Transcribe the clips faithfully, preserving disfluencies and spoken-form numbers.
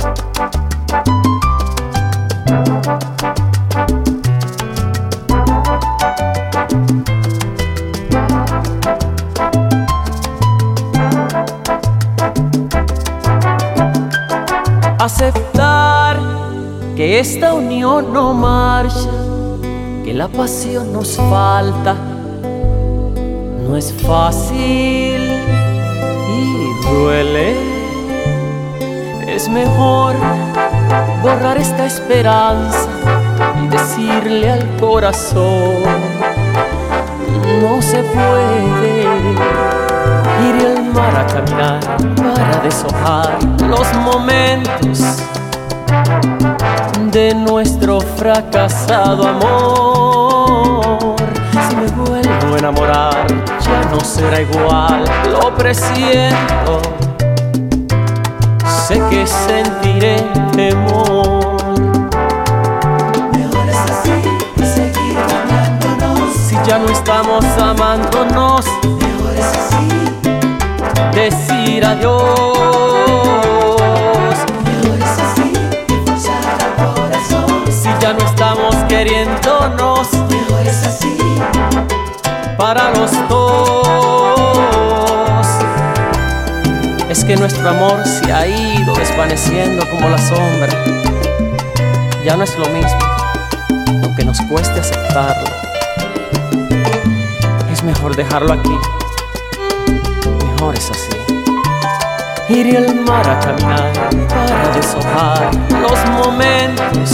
Aceptar que esta unión no marcha, que la pasión nos falta, no es fácil y duele. Es mejor borrar esta esperanza y decirle al corazón: no se puede ir al mar a caminar para deshojar los momentos de nuestro fracasado amor. Si me vuelvo a enamorar, ya no será igual, lo presiento. Sé que sentiré temor. Mejor es así y seguir amándonos. Si ya no estamos amándonos, mejor es así. Decir adiós. Mejor es así y forzar al corazón. Si ya no estamos queriéndonos, mejor es así. Para los dos. Es que nuestro amor se ha ido desvaneciendo como la sombra. Ya no es lo mismo, aunque nos cueste aceptarlo. Es mejor dejarlo aquí. Mejor es así. Iré al mar a caminar para deshojar los momentos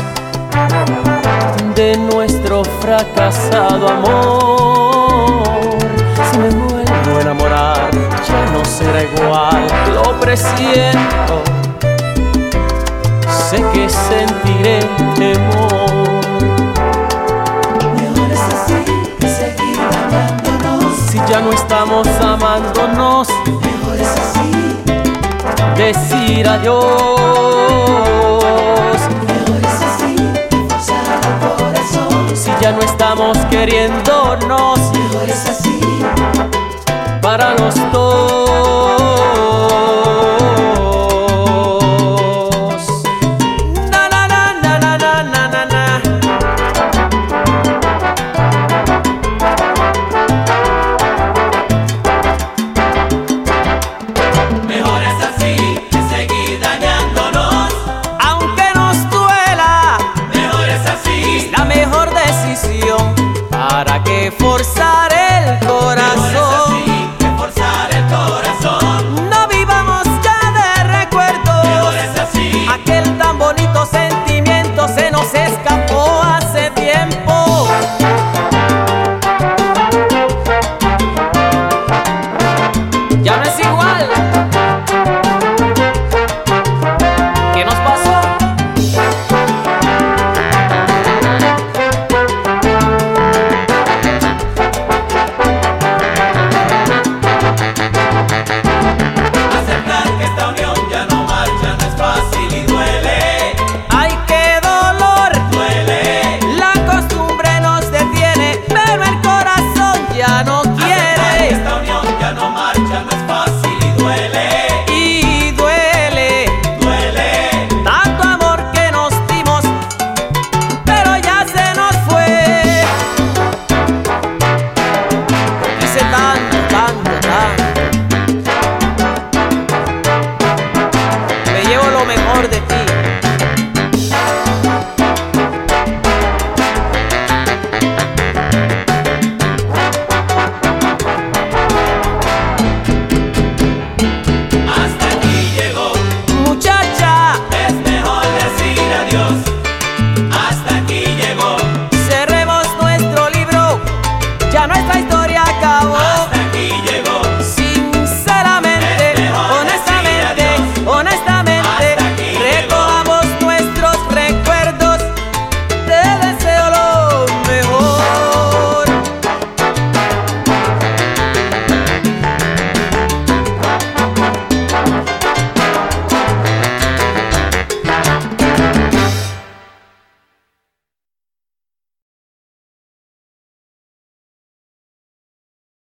de nuestro fracasado amor. Si me vuelvo a enamorar, ya no será igual, lo presiento. Sé que sentiré temor. Mejor es así y seguir amándonos. Si ya no estamos amándonos, mejor es así. Decir adiós. Mejor es así y forzar al corazón. Si ya no estamos queriéndonos, mejor es así. Para los dos.